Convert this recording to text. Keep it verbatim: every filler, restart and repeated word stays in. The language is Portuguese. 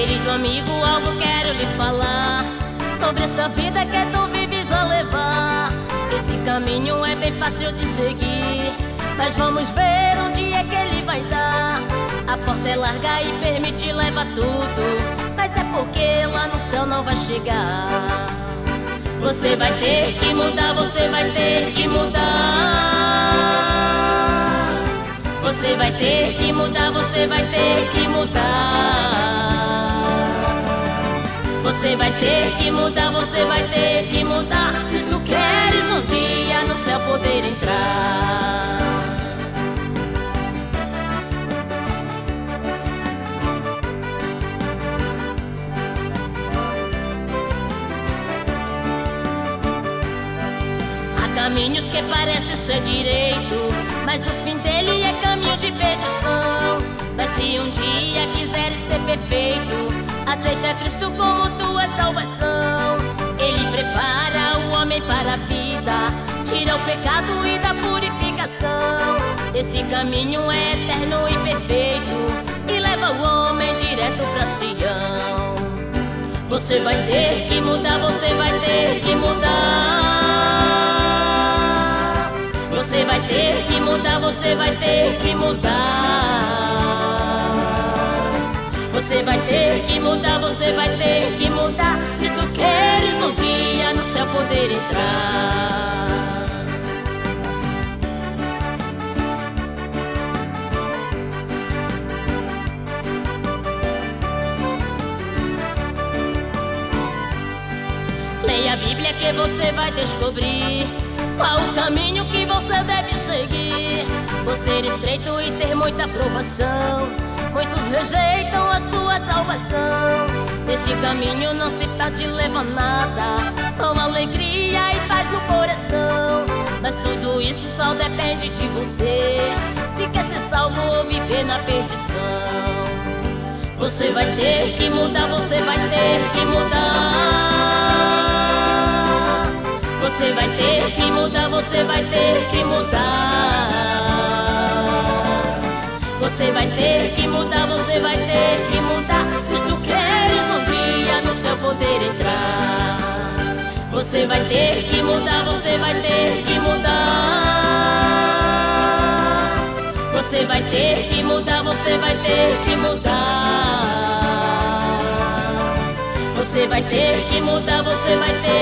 Querido amigo, algo quero lhe falar sobre esta vida que tu vives a levar. Esse caminho é bem fácil de seguir, mas vamos ver onde é que ele vai dar. A porta é larga e permite levar tudo, mas é porque lá no céu não vai chegar. Você vai ter que mudar, você vai ter que mudar. Você vai ter que mudar, você vai ter que mudar. Você vai ter que mudar, você vai ter que mudar, se tu queres um dia no céu poder entrar. Há caminhos que parecem ser direito, mas o fim dele é caminho de perdição. Mas se um dia quiseres ser perfeito, aceita Cristo como tua salvação. Ele prepara o homem para a vida, tira o pecado e dá purificação. Esse caminho é eterno e perfeito e leva o homem direto pra Sião. Você vai ter que mudar, você vai ter que mudar. Você vai ter que mudar, você vai ter que mudar. Você vai ter que mudar, você vai ter que mudar, se tu queres um dia no céu poder entrar. Leia a Bíblia que você vai descobrir qual o caminho que você deve seguir. Por ser estreito e ter muita aprovação, muitos rejeitam a sua salvação. Neste caminho não se pode levar nada, só alegria e paz no coração. Mas tudo isso só depende de você, se quer ser salvo ou viver na perdição. Você vai ter que mudar, você vai ter que mudar. Você vai ter que mudar, você vai ter que mudar. Você vai ter que mudar, você vai ter que mudar, se tu queres um dia no céu poder entrar. Você vai ter que mudar, você vai ter que mudar. Você vai ter que mudar, você vai ter que mudar. Você vai ter que mudar, você vai ter